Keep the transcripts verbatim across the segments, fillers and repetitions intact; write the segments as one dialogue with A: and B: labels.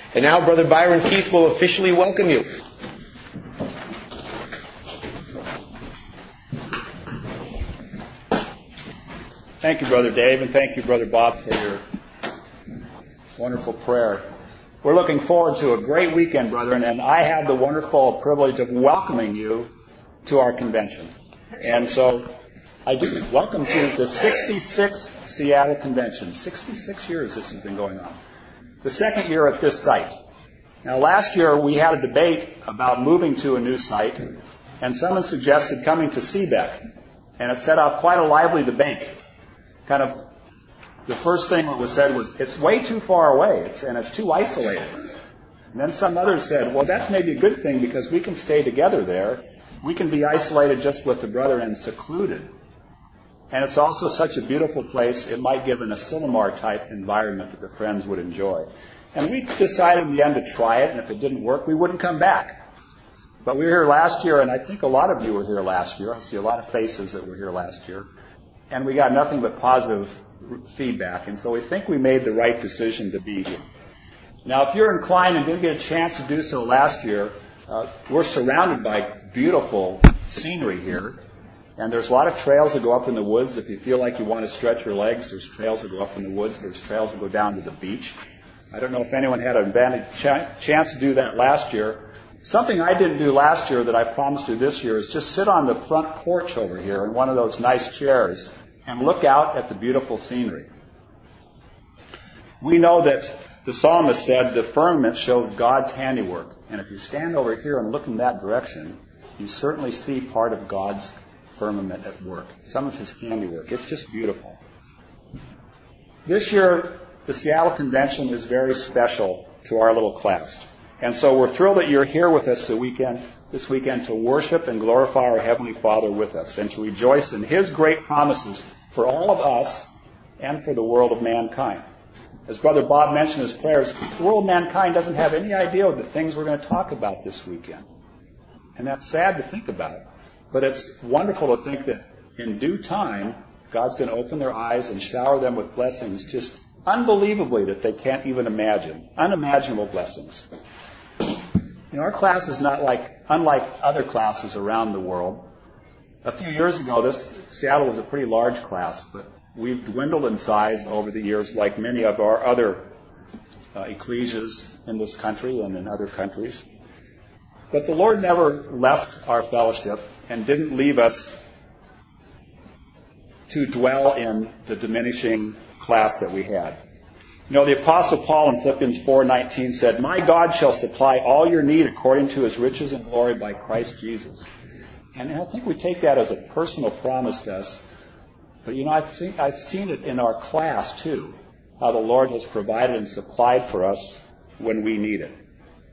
A: And now Brother Byron Keith will officially welcome you.
B: Thank you, Brother Dave, and thank you, Brother Bob, for your wonderful prayer. We're looking forward to a great weekend, brethren, and I have the wonderful privilege of welcoming you to our convention. And so I do welcome to the sixty-sixth Seattle Convention. sixty-six years this has been going on. The second year at this site. Now, last year we had a debate about moving to a new site, and someone suggested coming to Seebeck, and it set off quite a lively debate. Kind of, the first thing that was said was, it's way too far away, it's, and it's too isolated. And then some others said, well, that's maybe a good thing because we can stay together there. We can be isolated just with the brethren and secluded. And it's also such a beautiful place, it might give an Asilomar-type environment that the friends would enjoy. And we decided in the end to try it, and if it didn't work, we wouldn't come back. But we were here last year, and I think a lot of you were here last year. I see a lot of faces that were here last year. And we got nothing but positive feedback, and so we think we made the right decision to be here. Now, if you're inclined and didn't get a chance to do so last year, uh, we're surrounded by beautiful scenery here, and there's a lot of trails that go up in the woods. If you feel like you want to stretch your legs, there's trails that go up in the woods. There's trails that go down to the beach. I don't know if anyone had an advantage ch- chance to do that last year. Something I didn't do last year that I promised to this year is just sit on the front porch over here in one of those nice chairs and look out at the beautiful scenery. We know that the psalmist said the firmament shows God's handiwork. And if you stand over here and look in that direction, you certainly see part of God's firmament at work, some of his handiwork. It's just beautiful. This year, the Seattle Convention is very special to our little class. And so we're thrilled that you're here with us the weekend, this weekend to worship and glorify our Heavenly Father with us and to rejoice in His great promises for all of us and for the world of mankind. As Brother Bob mentioned in his prayers, the world of mankind doesn't have any idea of the things we're going to talk about this weekend. And that's sad to think about. But it's wonderful to think that in due time, God's going to open their eyes and shower them with blessings just unbelievably that they can't even imagine. Unimaginable blessings. You know, our class is not like, unlike other classes around the world. A few years ago, this Seattle was a pretty large class, but we've dwindled in size over the years like many of our other uh, ecclesias in this country and in other countries. But the Lord never left our fellowship and didn't leave us to dwell in the diminishing class that we had. You know, the Apostle Paul in Philippians four nineteen said, "My God shall supply all your need according to His riches and glory by Christ Jesus." And I think we take that as a personal promise to us. But, you know, I think I've seen it in our class, too, how the Lord has provided and supplied for us when we need it.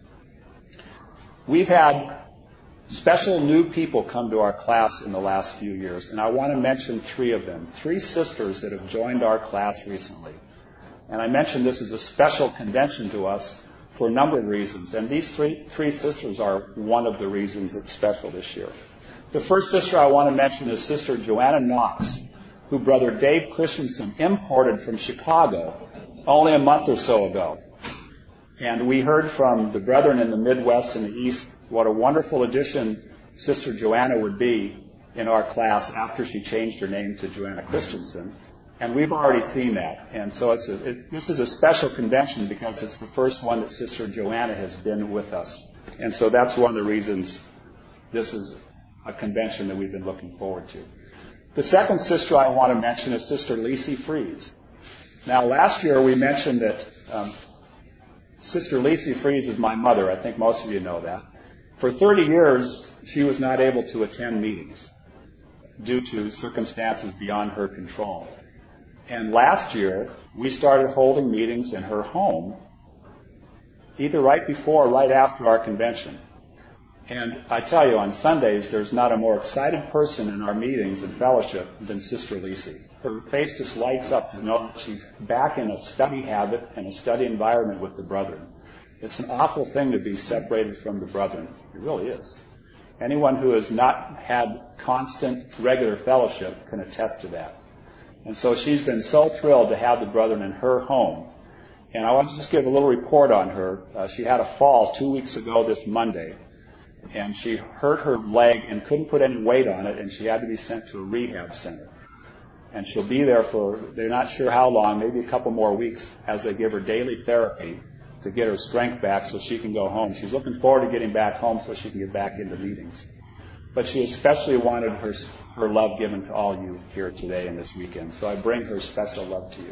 B: We've had special new people come to our class in the last few years, and I want to mention three of them. Three sisters that have joined our class recently. And I mentioned this as a special convention to us for a number of reasons, and these three, three sisters are one of the reasons it's special this year. The first sister I want to mention is Sister Joanna Knox, who Brother Dave Christensen imported from Chicago only a month or so ago. And we heard from the brethren in the Midwest and the East what a wonderful addition Sister Joanna would be in our class after she changed her name to Joanna Christensen. And we've already seen that. And so it's a, it, this is a special convention because it's the first one that Sister Joanna has been with us. And so that's one of the reasons this is a convention that we've been looking forward to. The second sister I want to mention is Sister Lacey Fries. Now, last year we mentioned that um, Sister Lacey Fries is my mother. I think most of you know that. For thirty years, she was not able to attend meetings due to circumstances beyond her control. And last year, we started holding meetings in her home, either right before or right after our convention. And I tell you, on Sundays, there's not a more excited person in our meetings and fellowship than Sister Lacey. Her face just lights up to know that she's back in a study habit and a study environment with the brethren. It's an awful thing to be separated from the brethren. It really is. Anyone who has not had constant, regular fellowship can attest to that. And so she's been so thrilled to have the brethren in her home. And I want to just give a little report on her. Uh, she had a fall two weeks ago this Monday, and she hurt her leg and couldn't put any weight on it, and she had to be sent to a rehab center. And she'll be there for, they're not sure how long, maybe a couple more weeks, as they give her daily therapy to get her strength back so she can go home. She's looking forward to getting back home so she can get back into meetings. But she especially wanted her, her love given to all you here today and this weekend. So I bring her special love to you.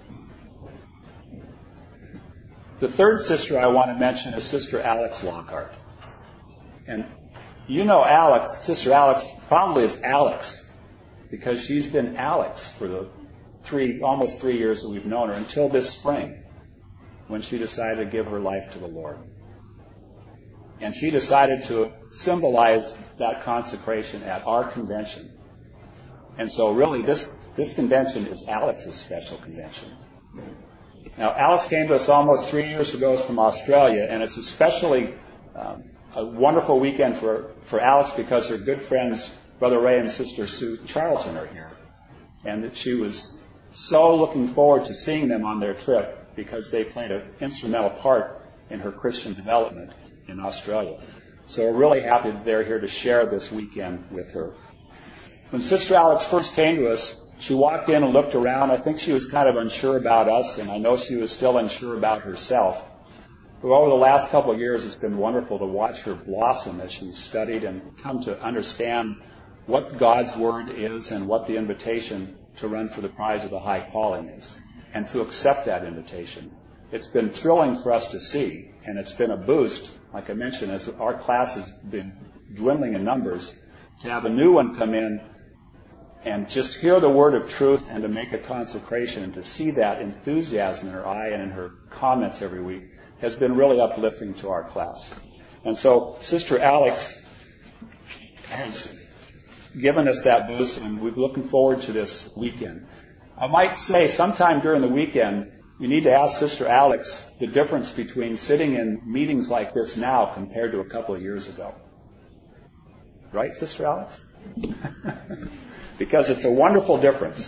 B: The third sister I want to mention is Sister Alex Lockhart. And you know Alex, Sister Alex, probably as Alex, because she's been Alex for the three, almost three years that we've known her, until this spring, when she decided to give her life to the Lord. And she decided to symbolize that consecration at our convention. And so really this, this convention is Alex's special convention. Now, Alex came to us almost three years ago from Australia, and it's especially um, a wonderful weekend for, for Alex because her good friends, Brother Ray and Sister Sue Charlton, are here. And that she was so looking forward to seeing them on their trip because they played an instrumental part in her Christian development in Australia. So we're really happy that they're here to share this weekend with her. When Sister Alex first came to us, she walked in and looked around. I think she was kind of unsure about us, and I know she was still unsure about herself. But over the last couple of years, it's been wonderful to watch her blossom as she's studied and come to understand what God's Word is and what the invitation to run for the prize of the high calling is, and to accept that invitation. It's been thrilling for us to see, and it's been a boost, like I mentioned, as our class has been dwindling in numbers, to have a new one come in and just hear the word of truth and to make a consecration and to see that enthusiasm in her eye and in her comments every week has been really uplifting to our class. And so Sister Alex has given us that boost, and we're looking forward to this weekend. I might say sometime during the weekend, you need to ask Sister Alex the difference between sitting in meetings like this now compared to a couple of years ago. Right, Sister Alex? Because it's a wonderful difference.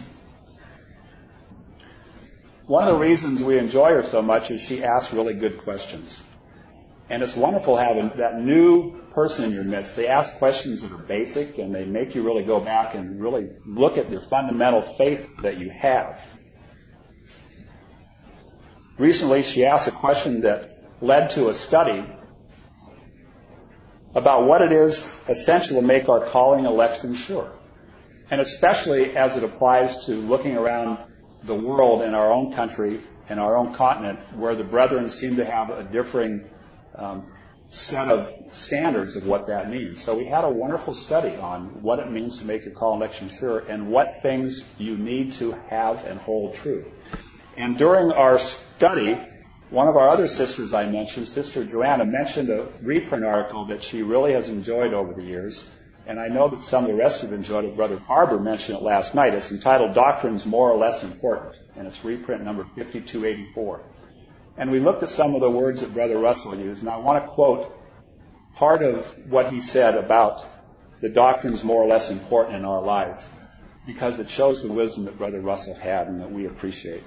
B: One of the reasons we enjoy her so much is she asks really good questions. And it's wonderful having that new person in your midst. They ask questions that are basic, and they make you really go back and really look at the fundamental faith that you have. Recently, she asked a question that led to a study about what it is essential to make our calling election sure. And especially as it applies to looking around the world in our own country and our own continent, where the brethren seem to have a differing um, set of standards of what that means. So we had a wonderful study on what it means to make your call election sure and what things you need to have and hold true. And during our study, one of our other sisters I mentioned, Sister Joanna, mentioned a reprint article that she really has enjoyed over the years. And I know that some of the rest have enjoyed it. Brother Harbour mentioned it last night. It's entitled Doctrines More or Less Important, and it's reprint number fifty-two eighty-four. And we looked at some of the words that Brother Russell used, and I want to quote part of what he said about the doctrines more or less important in our lives, because it shows the wisdom that Brother Russell had and that we appreciate.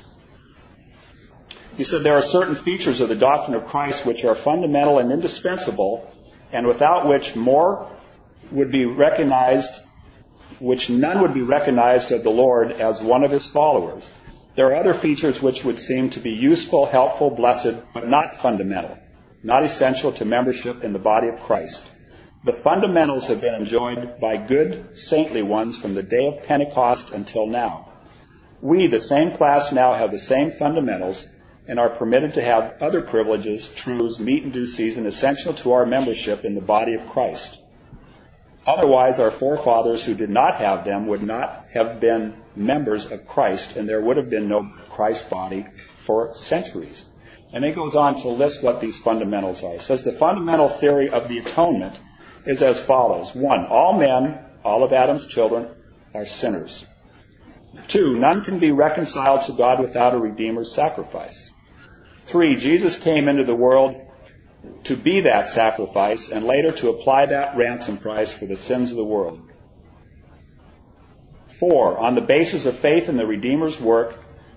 B: He said, there are certain features of the doctrine of Christ which are fundamental and indispensable, and without which more would be recognized, which none would be recognized of the Lord as one of his followers. There are other features which would seem to be useful, helpful, blessed, but not fundamental, not essential to membership in the body of Christ. The fundamentals have been enjoyed by good, saintly ones from the day of Pentecost until now. We, the same class now, have the same fundamentals and are permitted to have other privileges, truths, meet in due season, essential to our membership in the body of Christ. Otherwise, our forefathers who did not have them would not have been members of Christ, and there would have been no Christ body for centuries. And it goes on to list what these fundamentals are. It says the fundamental theory of the atonement is as follows. One, all men, all of Adam's children, are sinners. Two, none can be reconciled to God without a Redeemer's sacrifice. Three, Jesus came into the world to be that sacrifice and later to apply that ransom price for the sins of the world. Four, on the basis of faith in the Redeemer's work,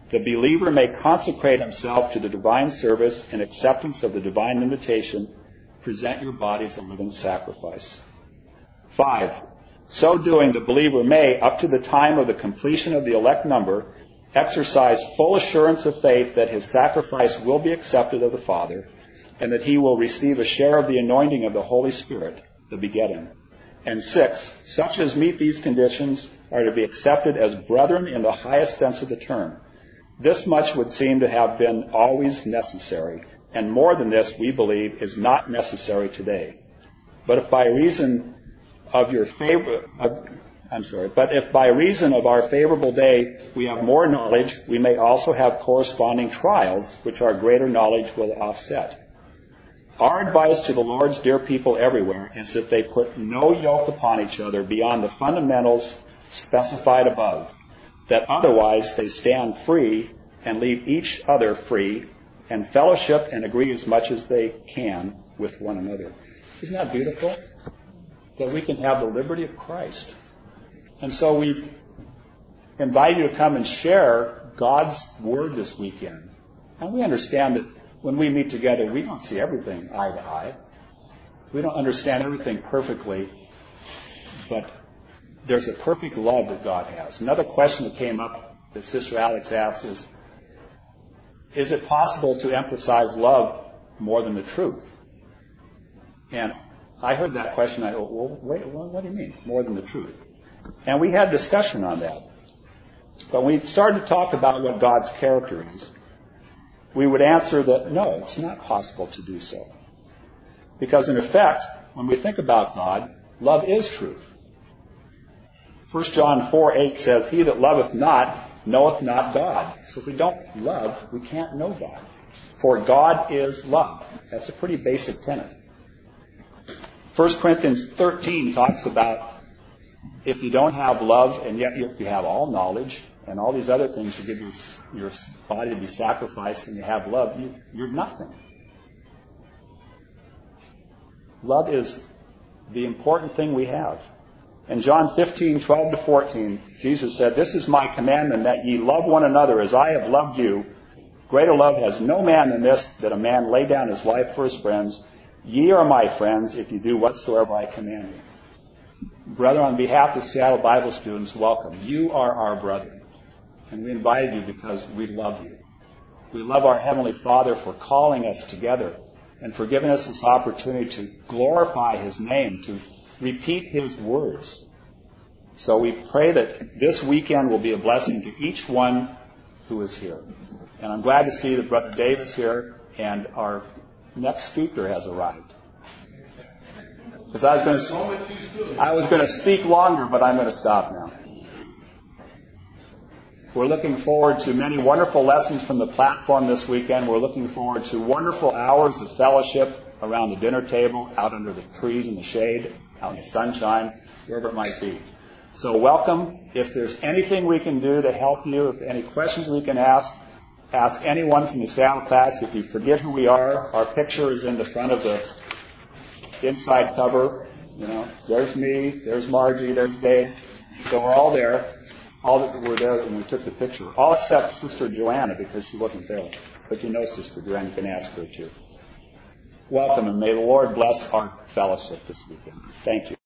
B: the believer may consecrate himself to the divine service in acceptance of the divine invitation, present your bodies a living sacrifice. Five, so doing, the believer may, up to the time of the completion of the elect number, exercise full assurance of faith that his sacrifice will be accepted of the Father, and that he will receive a share of the anointing of the Holy Spirit, the begetting. And six, such as meet these conditions are to be accepted as brethren in the highest sense of the term. This much would seem to have been always necessary, and more than this, we believe, is not necessary today. But if by reason of your favor, of, I'm sorry, but if by reason of our favorable day we have more knowledge, we may also have corresponding trials, which our greater knowledge will offset. Our advice to the Lord's dear people everywhere is that they put no yoke upon each other beyond the fundamentals specified above, that otherwise they stand free and leave each other free and fellowship and agree as much as they can with one another. Isn't that beautiful? That we can have the liberty of Christ. And so we've invited you to come and share God's Word this weekend. And we understand that when we meet together, we don't see everything eye to eye. We don't understand everything perfectly, but there's a perfect love that God has. Another question that came up that Sister Alex asked is, is it possible to emphasize love more than the truth? And I heard that question. I thought, well, wait, what do you mean, more than the truth? And we had discussion on that. But when we started to talk about what God's character is, we would answer that, no, it's not possible to do so. Because in effect, when we think about God, love is truth. First John four eight says, he that loveth not knoweth not God. So if we don't love, we can't know God. For God is love. That's a pretty basic tenet. First Corinthians thirteen talks about if you don't have love, and yet if you have all knowledge and all these other things, you give your, your body to be sacrificed and you have love, you, you're nothing. Love is the important thing we have. In John fifteen twelve to fourteen, Jesus said, this is my commandment, that ye love one another as I have loved you. Greater love has no man than this, that a man lay down his life for his friends. Ye are my friends if you do whatsoever I command you. Brother, on behalf of Seattle Bible students, welcome. You are our brethren. And we invited you because we love you. We love our Heavenly Father for calling us together and for giving us this opportunity to glorify His name, to repeat His words. So we pray that this weekend will be a blessing to each one who is here. And I'm glad to see that Brother Dave is here and our next speaker has arrived. Because I was going to, I was going to speak longer, but I'm going to stop now. We're looking forward to many wonderful lessons from the platform this weekend. We're looking forward to wonderful hours of fellowship around the dinner table, out under the trees in the shade, out in the sunshine, wherever it might be. So welcome. If there's anything we can do to help you, if any questions we can ask, ask anyone from the Seattle class. If you forget who we are, our picture is in the front of the inside cover. You know, there's me, there's Margie, there's Dave. So we're all there. All that were there when we took the picture. All except Sister Joanna, because she wasn't there. But you know Sister Joanna, you can ask her too. Welcome, and may the Lord bless our fellowship this weekend. Thank you.